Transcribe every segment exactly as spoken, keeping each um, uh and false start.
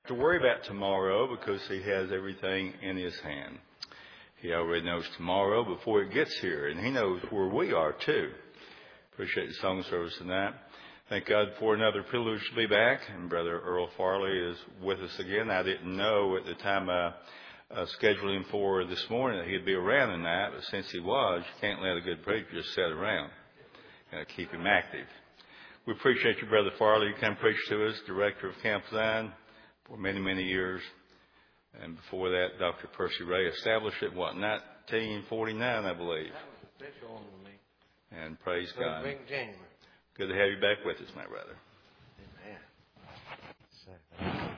To worry about tomorrow because he has everything in his hand. He already knows tomorrow before it gets here, and he knows where we are too. Appreciate the song service tonight. Thank God for another privilege to be back, and Brother Earl Farley is with us again. I didn't know at the time I uh, scheduled him for this morning that he'd be around tonight, but since he was, you can't let a good preacher just sit around. Got to keep him active. We appreciate you, Brother Farley. You come preach to us, Director of Camp Zion, for many, many years. And before that, Doctor Percy Ray established it, what, nineteen forty-nine, I believe. That was official on me. And praise God. Big January. Good to have you back with us, my brother. Amen.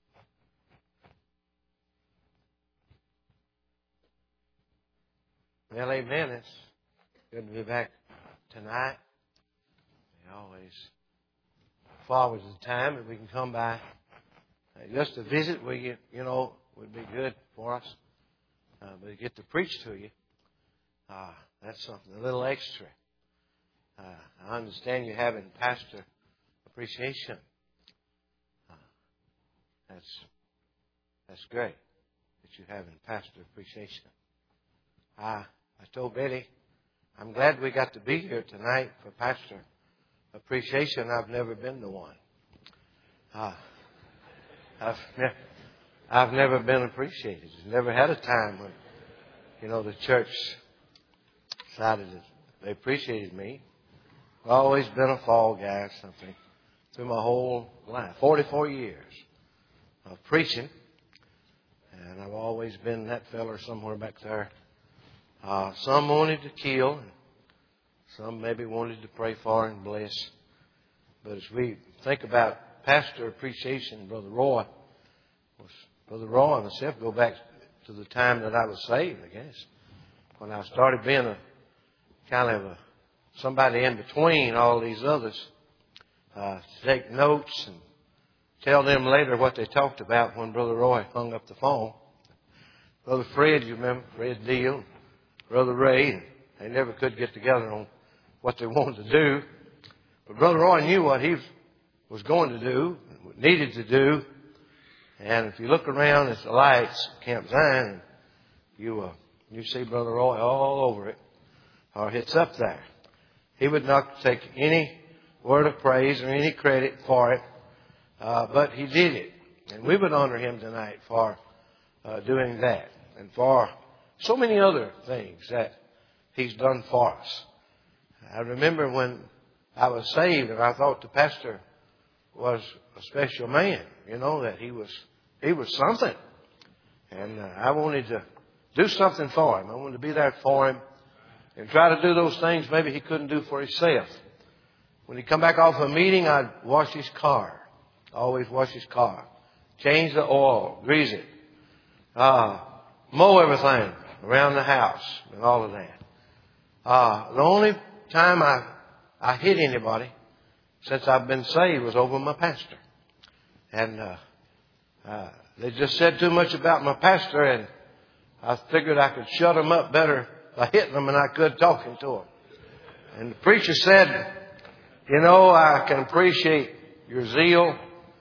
Well, amen. It's good to be back tonight. We always forward the time that we can come by. Uh, just a visit, we get, you know, would be good for us. Uh, but to get to preach to you, uh, that's something, a little extra. Uh, I understand you having pastor appreciation. Uh, that's that's great that you having pastor appreciation. I I told Betty, I'm glad we got to be here tonight for pastor appreciation. I've never been to one. Uh, I've never I've never been appreciated. Never had a time when, you know, the church decided that they appreciated me. I've always been a fall guy or something through my whole life. forty-four years of preaching. And I've always been that feller somewhere back there. Uh, some wanted to kill. And some maybe wanted to pray for and bless. But as we think about pastor appreciation, Brother Roy, was, Brother Roy and myself go back to the time that I was saved, I guess. When I started being a kind of a somebody in between all these others, uh, to take notes and tell them later what they talked about when Brother Roy hung up the phone. Brother Fred, you remember, Fred Deal, Brother Ray, they never could get together on what they wanted to do. But Brother Roy knew what he was going to do, needed to do. And if you look around at the lights at Camp Zion, you, uh, you see Brother Roy all over it, or it's up there. He would not take any word of praise or any credit for it, uh, but he did it. And we would honor him tonight for uh, doing that and for so many other things that he's done for us. I remember when I was saved and I thought the pastor was a special man, you know, that he was he was something. And uh, I wanted to do something for him. I wanted to be there for him. And try to do those things maybe he couldn't do for himself. When he come back off a meeting, I'd wash his car. Always wash his car. Change the oil. Grease it. Uh, mow everything around the house and all of that. Uh, the only time I, I hit anybody since I've been saved was over my pastor. And uh, uh, they just said too much about my pastor, and I figured I could shut them up better by hitting them than I could talking to them. And the preacher said, you know, I can appreciate your zeal.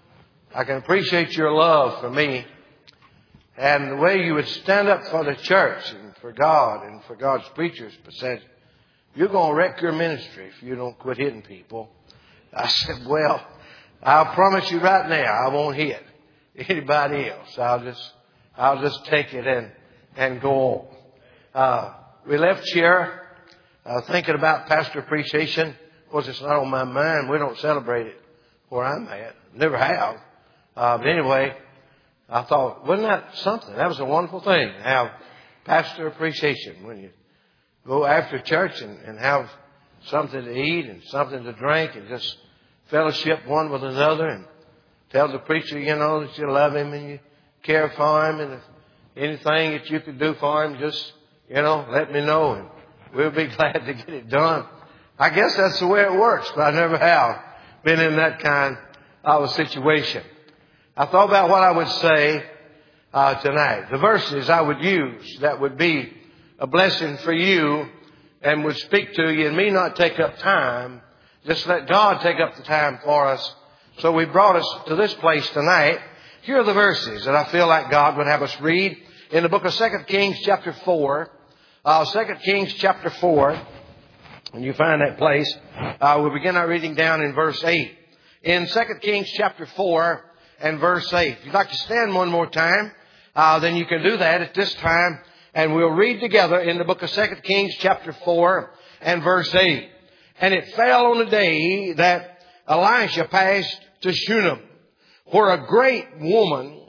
I can appreciate your love for me. And the way you would stand up for the church and for God and for God's preachers. But said, you're going to wreck your ministry if you don't quit hitting people. I said, well, I'll promise you right now, I won't hit anybody else. I'll just, I'll just take it and, and go on. Uh, We left here uh, thinking about pastor appreciation. Of course, it's not on my mind. We don't celebrate it where I'm at. Never have. Uh, but anyway, I thought, wasn't that something? That was a wonderful thing to have pastor appreciation when you go after church and, and have something to eat and something to drink and just fellowship one with another and tell the preacher, you know, that you love him and you care for him, and if anything that you could do for him, just You know, let me know, and we'll be glad to get it done. I guess that's the way it works, but I never have been in that kind of a situation. I thought about what I would say uh, tonight. The verses I would use that would be a blessing for you and would speak to you, and me not take up time. Just let God take up the time for us. So we brought us to this place tonight. here are the verses that I feel like God would have us read in the book of Second Kings chapter four. Uh, Second Kings chapter four. When you find that place, uh, we'll begin our reading down in verse eight. In Second Kings chapter four and verse eight. If you'd like to stand one more time, uh, then you can do that at this time. And we'll read together in the book of Second Kings chapter four and verse eight. And it fell on the day that Elisha passed to Shunem, where a great woman,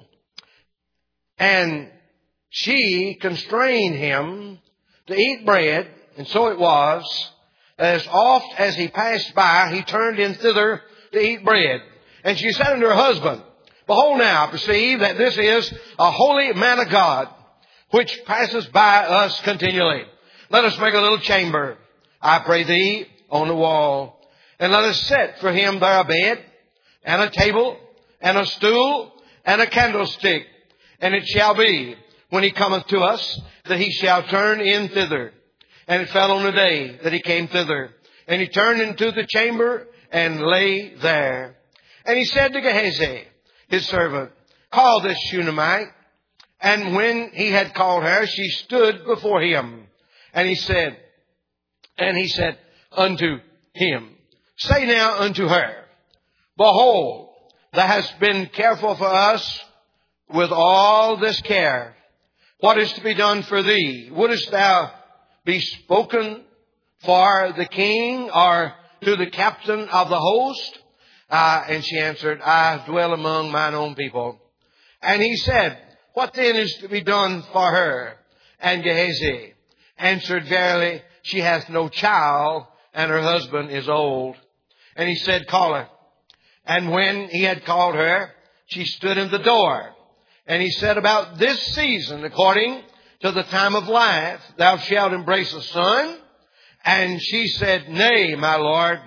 and she constrained him to eat bread. And so it was, as oft as he passed by, he turned in thither to eat bread. And she said unto her husband, Behold now, I perceive that this is a holy man of God, which passes by us continually. Let us make a little chamber, I pray thee, on the wall. And let us set for him there a bed, and a table, and a stool, and a candlestick. And it shall be, when he cometh to us, that he shall turn in thither. And it fell on the day that he came thither. And he turned into the chamber, and lay there. And he said to Gehazi, his servant, Call this Shunammite. And when he had called her, she stood before him. And he said, and he said unto him, Say now unto her, Behold, thou hast been careful for us with all this care. What is to be done for thee? Wouldest thou be spoken for the king or to the captain of the host? Uh, and she answered, I dwell among mine own people. And he said, What then is to be done for her? And Gehazi answered, Verily, she hath no child, and her husband is old. And he said, Call her. And when he had called her, she stood in the door. And he said, About this season, according to the time of life, thou shalt embrace a son. And she said, Nay, my Lord,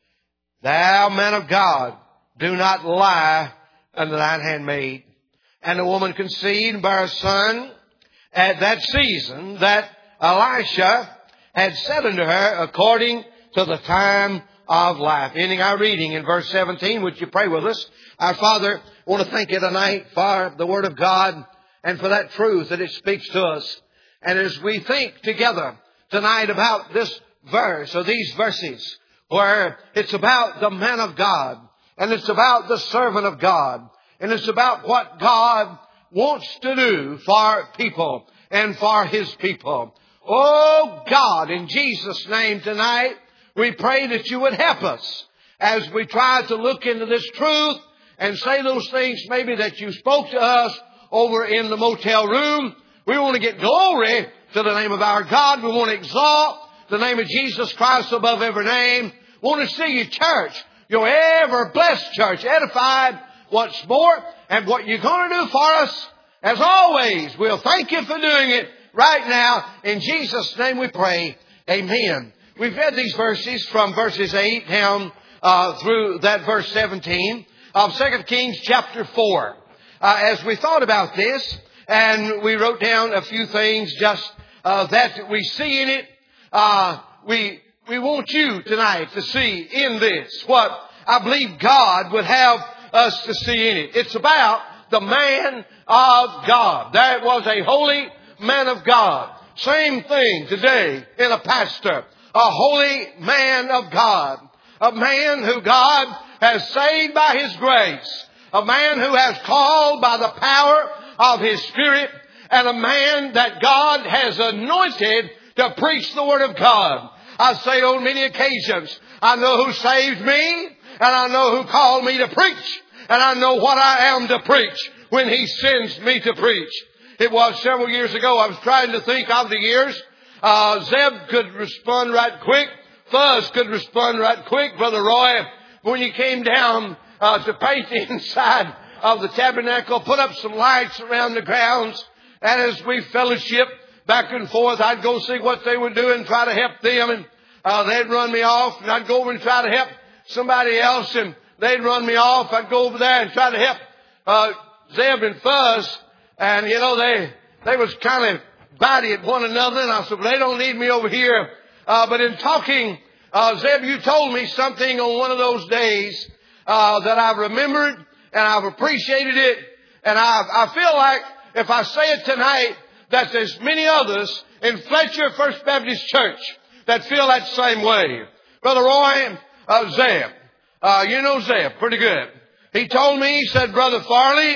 thou man of God, do not lie unto thine handmaid. And the woman conceived and bare a son at that season that Elisha had said unto her, according to the time of life. Ending our reading in verse seventeen, would you pray with us? Our Father, I want to thank you tonight for the Word of God and for that truth that it speaks to us. And as we think together tonight about this verse or these verses, where it's about the man of God, and it's about the servant of God, and it's about what God wants to do for people and for His people. Oh God, in Jesus' name tonight, we pray that you would help us as we try to look into this truth and say those things maybe that you spoke to us over in the motel room. We want to get glory to the name of our God. We want to exalt the name of Jesus Christ above every name. We want to see your church, your ever blessed church, edified once more. And what you're going to do for us, as always, we'll thank you for doing it right now. In Jesus' name we pray. Amen. We've read these verses from verses eight down uh, through that verse seventeen of Second Kings chapter four. Uh, as we thought about this, and we wrote down a few things just uh, that we see in it, uh, we we want you tonight to see in this what I believe God would have us to see in it. It's about the man of God. There was a holy man of God. Same thing today in a pastor. A holy man of God. A man who God has saved by His grace. A man who has called by the power of His Spirit. And a man that God has anointed to preach the Word of God. I say on many occasions, I know who saved me. And I know who called me to preach. And I know what I am to preach when He sends me to preach. It was several years ago. I was trying to think of the years. Uh, Zeb could respond right quick. Fuzz could respond right quick. Brother Roy, when you came down uh, to paint the inside of the tabernacle, put up some lights around the grounds. And as we fellowship back and forth, I'd go see what they were doing, try to help them. And uh, they'd run me off. And I'd go over and try to help somebody else. And they'd run me off. I'd go over there and try to help uh, Zeb and Fuzz. And, you know, they they was kind of bitey at one another. And I said, well, they don't need me over here. Uh, but in talking, uh, Zeb, you told me something on one of those days uh, that I've remembered and I've appreciated it. And I, I feel like if I say it tonight, that there's many others in Fletcher First Baptist Church that feel that same way. Brother Roy, uh, Zeb, uh, you know Zeb pretty good. He told me, he said, Brother Farley,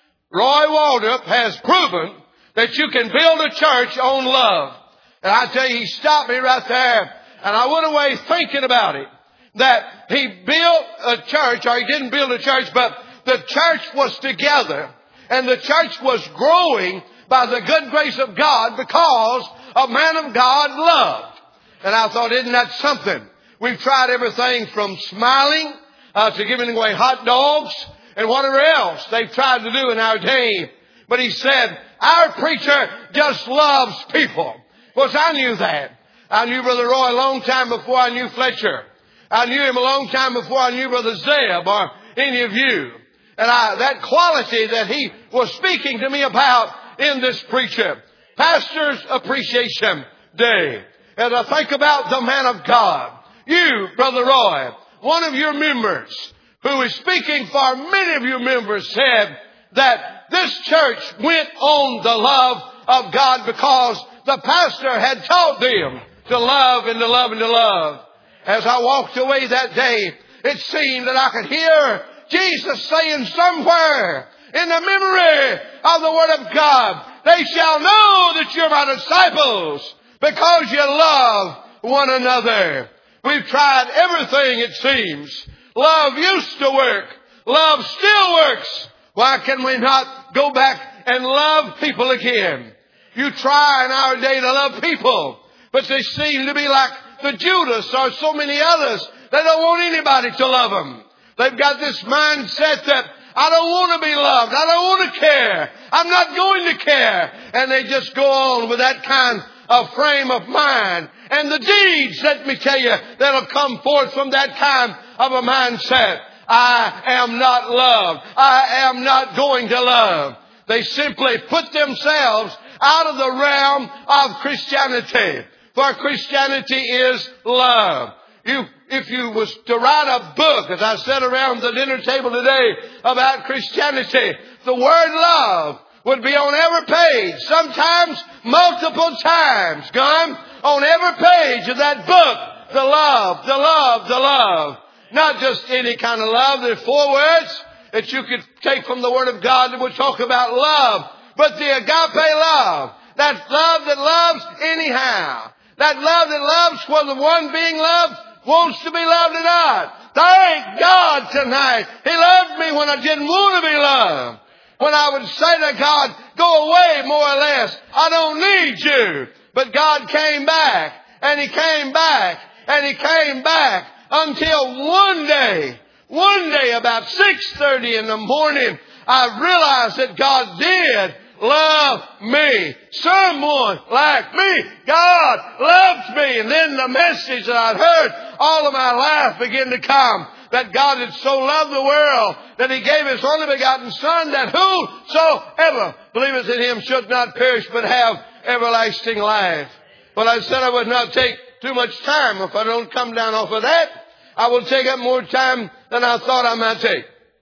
Roy Waldrop has proven that you can build a church on love. And I tell you, he stopped me right there. And I went away thinking about it. That he built a church, or he didn't build a church, but the church was together. And the church was growing by the good grace of God because a man of God loved. And I thought, isn't that something? We've tried everything from smiling uh, to giving away hot dogs and whatever else they've tried to do in our day. But he said, our preacher just loves people. Of course, I knew that. I knew Brother Roy a long time before I knew Fletcher. I knew him a long time before I knew Brother Zeb or any of you. And I, that quality that he was speaking to me about in this preacher, Pastor's Appreciation Day. As I think about the man of God, you, Brother Roy, one of your members who is speaking for many of your members, said that this church went on the love of God because the pastor had taught them to love and to love and to love. As I walked away that day, it seemed that I could hear Jesus saying somewhere in the memory of the Word of God, they shall know that you're my disciples because you love one another. We've tried everything, it seems. Love used to work. Love still works. Why can we not go back and love people again? You try in our day to love people, but they seem to be like the Judas or so many others. They don't want anybody to love them. They've got this mindset that I don't want to be loved. I don't want to care. I'm not going to care. And they just go on with that kind of frame of mind. And the deeds, let me tell you, that'll come forth from that kind of a mindset. I am not loved. I am not going to love. They simply put themselves out of the realm of Christianity. For Christianity is love. You, if you was to write a book, as I said around the dinner table today, about Christianity, the word love would be on every page, sometimes multiple times, gone on every page of that book. The love, the love, the love. Not just any kind of love. There are four words that you could take from the Word of God that would talk about love. But the agape love, that love that loves anyhow. That love that loves whether the one being loved wants to be loved or not. Thank God tonight. He loved me when I didn't want to be loved. When I would say to God, go away more or less. I don't need you. But God came back and He came back and He came back until one day, one day about six thirty in the morning, I realized that God did love me. Someone like me. God loves me. And then the message that I'd heard all of my life began to come. That God had so loved the world that He gave His only begotten Son, that whosoever believeth in Him should not perish but have everlasting life. But I said I would not take too much time. If I don't come down off of that, I will take up more time than I thought I might take.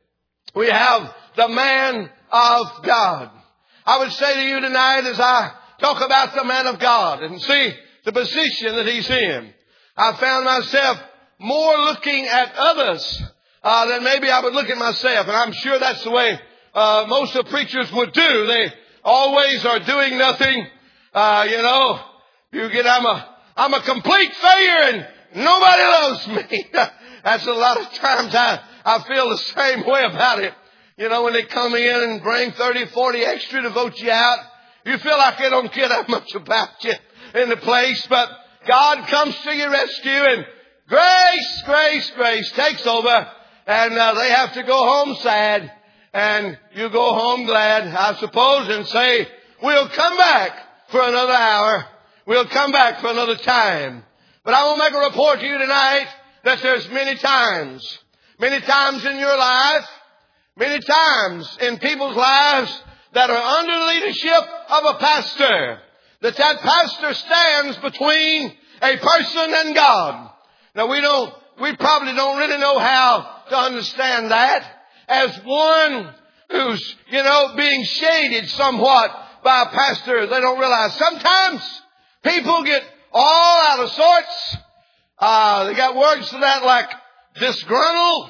We have the man of God. I would say to you tonight, as I talk about the man of God and see the position that he's in, I found myself more looking at others uh, than maybe I would look at myself. And I'm sure that's the way uh, most of the preachers would do. They always are doing nothing. Uh, you know, you get, I'm a, I'm a complete failure and nobody loves me. That's a lot of times I, I feel the same way about it. You know, when they come in and bring thirty, forty extra to vote you out, you feel like they don't care that much about you in the place. But God comes to your rescue and grace, grace, grace takes over. And uh, they have to go home sad. And you go home glad, I suppose, and say, we'll come back for another hour. We'll come back for another time. But I will make a report to you tonight that there's many times, many times in your life, many times in people's lives that are under the leadership of a pastor, that that pastor stands between a person and God. Now we don't, we probably don't really know how to understand that. As one who's, you know, being shaded somewhat by a pastor. They don't realize sometimes people get all out of sorts. Uh, they got words for that like disgruntled.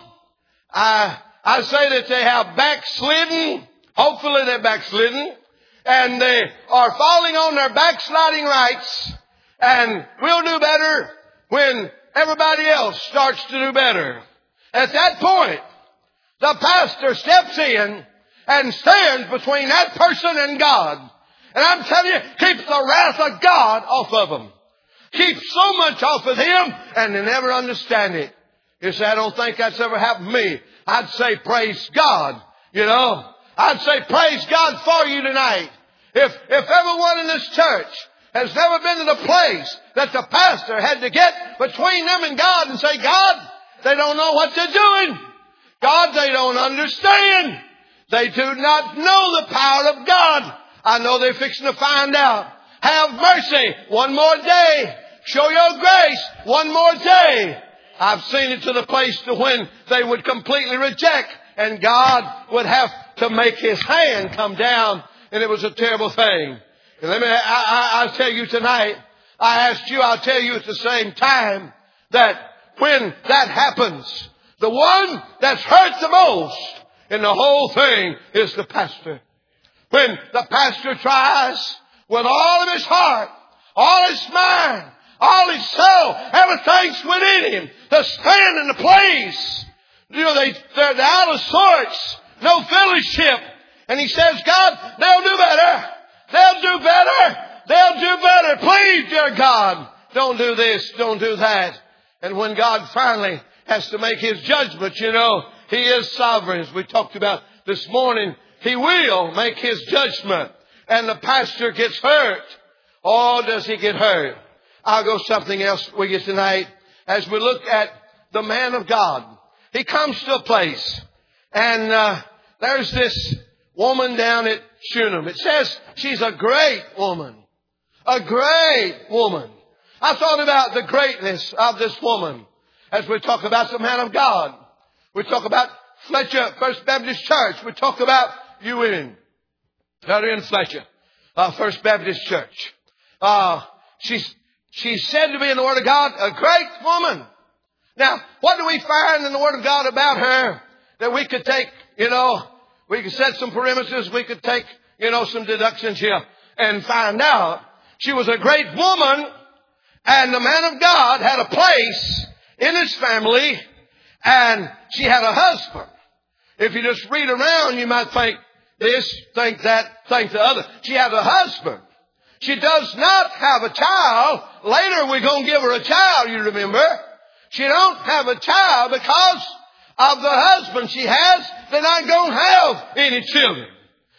I, I say that they have backslidden. Hopefully they're backslidden. And they are falling on their backsliding rights. And we'll do better when everybody else starts to do better. At that point, the pastor steps in and stands between that person and God. And I'm telling you, keeps the wrath of God off of them. Keeps so much off of them, and they never understand it. You say, I don't think that's ever happened to me. I'd say, praise God. You know, I'd say, praise God for you tonight. If, if everyone in this church has never been to the place that the pastor had to get between them and God and say, God, they don't know what they're doing. God, they don't understand. They do not know the power of God. I know they're fixing to find out. Have mercy one more day. Show your grace one more day. I've seen it to the place to when they would completely reject and God would have to make His hand come down, and it was a terrible thing. And let me, I, I, I'll tell you tonight, I asked you, I'll tell you at the same time that when that happens, the one that's hurt the most in the whole thing is the pastor. When the pastor tries with all of his heart, all his mind, all his soul, everything's within him to stand in the place. You know, they, they're, they're out of sorts, no fellowship. And he says, God, they'll do better. They'll do better. They'll do better. Please, dear God, don't do this, don't do that. And when God finally has to make His judgment, you know, He is sovereign. As we talked about this morning, He will make His judgment. And the pastor gets hurt. Or does he get hurt? I'll go something else with you tonight. As we look at the man of God, he comes to a place. And uh, there's this woman down at Shunem. It says she's a great woman. A great woman. I thought about the greatness of this woman as we talk about the man of God. We talk about Fletcher First Baptist Church. We talk about you women that are in Fletcher uh, First Baptist Church. Uh, she's, she's said to be in the Word of God a great woman. Now, what do we find in the Word of God about her that we could take, you know, we could set some parameters, we could take, you know, some deductions here and find out she was a great woman, and the man of God had a place in his family, and she had a husband. If you just read around, you might think this, think that, think the other. She has a husband. She does not have a child. Later we're going to give her a child, you remember. She don't have a child because of the husband she has. They're not going to have any children.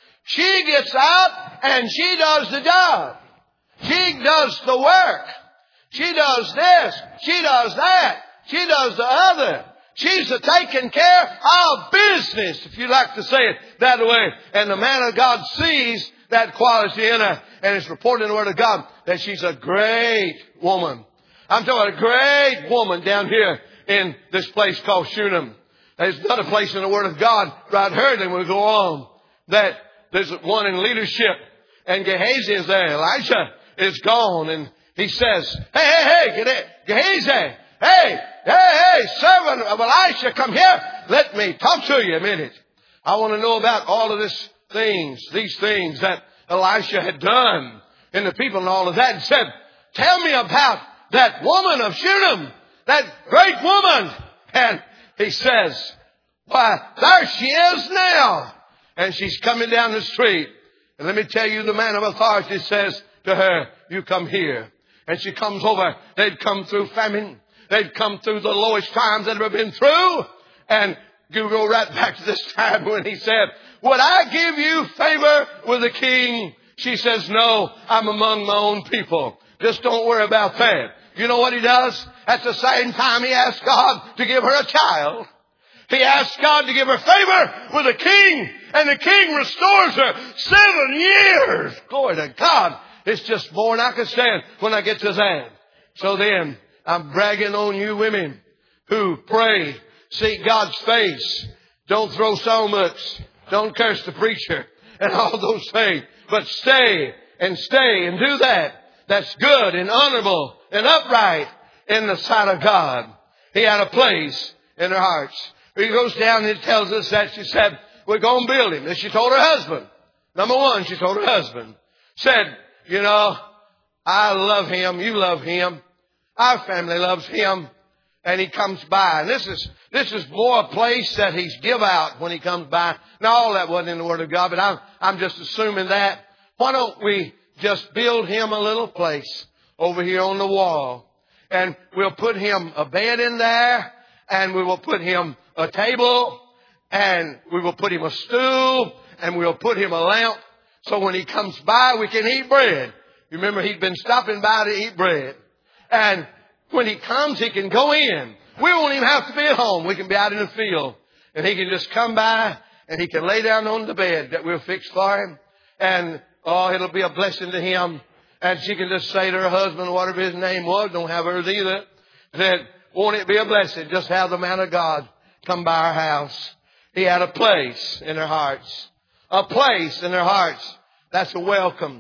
She gets out and she does the job. She does the work. She does this. She does that. She does the other. She's a taking care of business, if you like to say it that way. And the man of God sees that quality in her. And it's reported in the Word of God that she's a great woman. I'm talking about a great woman down here in this place called Shunem. There's another place in the Word of God right here that we go on. That there's one in leadership. And Gehazi is there. Elisha is gone. And he says, hey, hey, hey, Gehazi, hey, hey, hey, servant of Elisha, come here. Let me talk to you a minute. I want to know about all of these things, these things that Elisha had done in the people and all of that. And said, tell me about that woman of Shunem, that great woman. And he says, why, there she is now. And she's coming down the street. And let me tell you, the man of authority says to her, you come here. And she comes over. They'd come through famine. They'd come through the lowest times that ever been through. And you go right back to this time when he said, would I give you favor with the king? She says, no, I'm among my own people. Just don't worry about that. You know what he does? At the same time, he asks God to give her a child. He asks God to give her favor with the king. And the king restores her seven years. Glory to God. It's just more than I can stand when I get to that. So then, I'm bragging on you women who pray, seek God's face. Don't throw so much Don't curse the preacher and all those things. But stay and stay and do that. That's good and honorable and upright in the sight of God. He had a place in her hearts. He goes down and it tells us that she said, we're going to build him. And she told her husband. Number one, she told her husband. Said, you know, I love him. You love him. Our family loves him. And he comes by. And this is this is more a place that he's give out when he comes by. Now, all that wasn't in the Word of God, but I'm, I'm just assuming that. Why don't we just build him a little place over here on the wall? And we'll put him a bed in there. And we will put him a table. And we will put him a stool. And we'll put him a lamp. So when he comes by, we can eat bread. You remember, he'd been stopping by to eat bread. And when he comes, he can go in. We won't even have to be at home. We can be out in the field. And he can just come by and he can lay down on the bed that we'll fix for him. And, oh, it'll be a blessing to him. And she can just say to her husband, whatever his name was, don't have hers either, that won't it be a blessing just have the man of God come by our house. He had a place in their hearts. A place in their hearts. That's a welcome.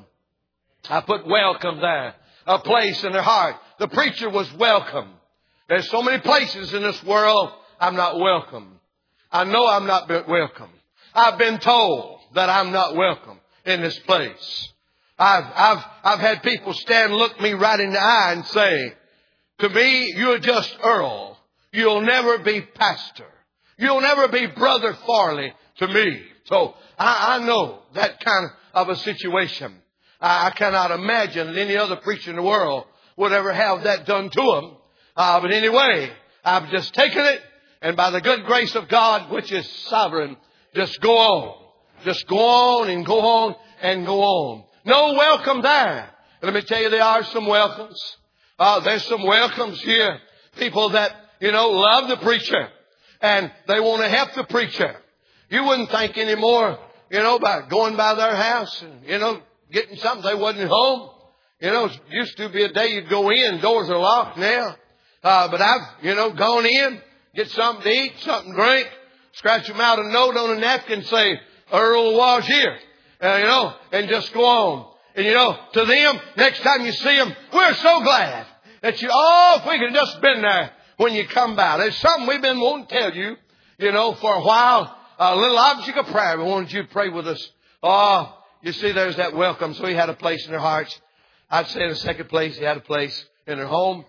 I put welcome there. A place in their heart. The preacher was welcome. There's so many places in this world I'm not welcome. I know I'm not welcome. I've been told that I'm not welcome in this place. I've, I've, I've had people stand and look me right in the eye and say, to me, you're just Earl. You'll never be pastor. You'll never be Brother Farley to me. So I, I know that kind of a situation. I, I cannot imagine that any other preacher in the world would ever have that done to them. Uh, but anyway, I've just taken it, and by the good grace of God, which is sovereign, just go on. Just go on and go on and go on. No welcome there. Let me tell you, there are some welcomes. Uh, there's some welcomes here. People that, you know, love the preacher, and they want to help the preacher. You wouldn't think anymore, you know, about going by their house and, you know, getting something they wasn't home. You know, it used to be a day you'd go in, doors are locked now. Uh, but I've, you know, gone in, get something to eat, something to drink, scratch them out a note on a napkin, say, Earl was here, uh, you know, and just go on. And, you know, to them, next time you see them, we're so glad that you, oh, if we could have just been there when you come by. There's something we've been wanting to tell you, you know, for a while, a little object of prayer. We wanted you to pray with us. Oh, you see, there's that welcome. So he had a place in their hearts. I'd say in the second place, he had a place in their home.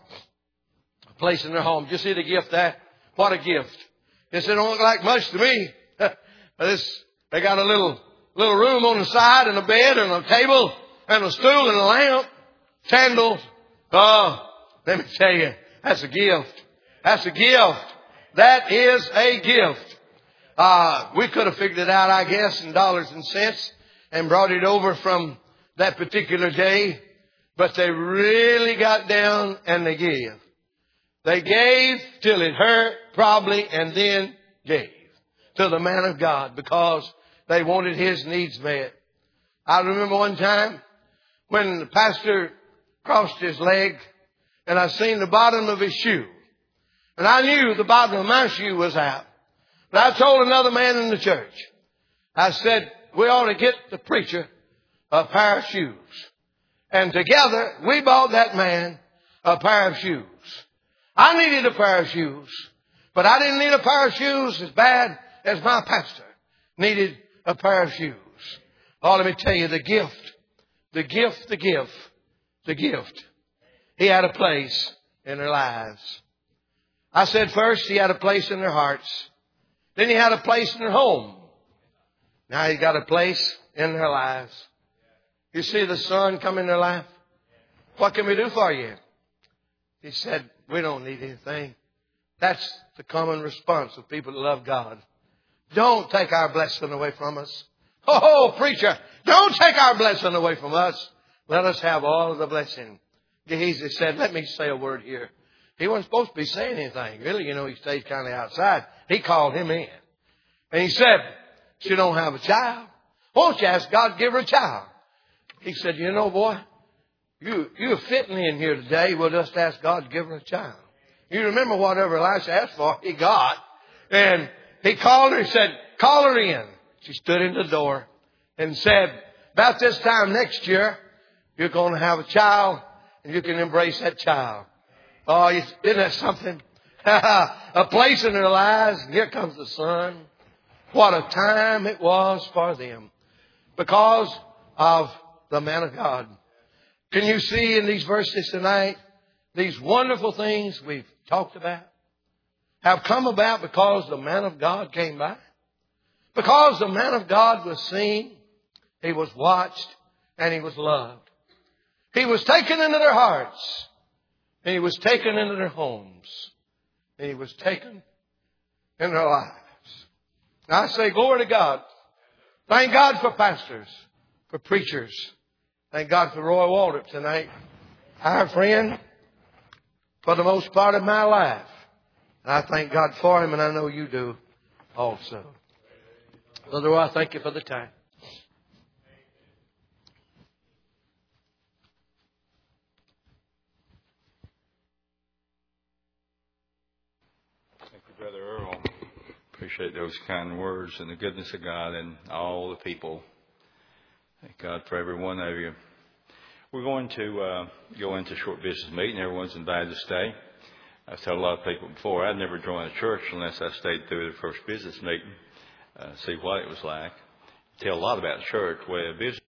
A place in their home. Do you see the gift there? What a gift. It said, don't look like much to me. this, they got a little, little room on the side and a bed and a table and a stool and a lamp. Candles. Oh, let me tell you, that's a gift. That's a gift. That is a gift. Uh, we could have figured it out, I guess, in dollars and cents and brought it over from that particular day. But they really got down and they gave. They gave till it hurt, probably, and then gave to the man of God because they wanted his needs met. I remember one time when the pastor crossed his leg and I seen the bottom of his shoe. And I knew the bottom of my shoe was out. But I told another man in the church, I said, we ought to get the preacher a pair of shoes. And together, we bought that man a pair of shoes. I needed a pair of shoes, but I didn't need a pair of shoes as bad as my pastor needed a pair of shoes. Oh, let me tell you, the gift, the gift, the gift, the gift. He had a place in their lives. I said first, he had a place in their hearts. Then he had a place in their home. Now he got a place in their lives. You see the son come in their life? What can we do for you? He said, we don't need anything. That's the common response of people that love God. Don't take our blessing away from us. Oh, preacher, don't take our blessing away from us. Let us have all of the blessing. Gehazi said, let me say a word here. He wasn't supposed to be saying anything. Really, you know, he stayed kind of outside. He called him in. And he said, she don't have a child. Won't you ask God to give her a child? He said, you know, boy, you, you're fitting in here today. We'll just ask God to give her a child. You remember whatever Elisha asked for, he got. And he called her and said, call her in. she stood in the door and said, about this time next year, you're going to have a child and you can embrace that child. Oh, isn't that something? A place in their lives. And here comes the sun. What a time it was for them because of the man of God. Can you see in these verses tonight, these wonderful things we've talked about have come about because the man of God came by? Because the man of God was seen, he was watched, and he was loved. He was taken into their hearts, and he was taken into their homes, and he was taken in their lives. Now I say, glory to God. Thank God for pastors, for preachers. Thank God for Roy Waldrop tonight. Our friend for the most part of my life. And I thank God for him, and I know you do also. Brother Roy, I thank you for the time. Thank you, Brother Earl. Appreciate those kind words and the goodness of God and all the people. Thank God for every one of you. We're going to uh, go into a short business meeting. Everyone's invited to stay. I've told a lot of people before, I'd never join a church unless I stayed through the first business meeting, uh, see what it was like. Tell a lot about church, where business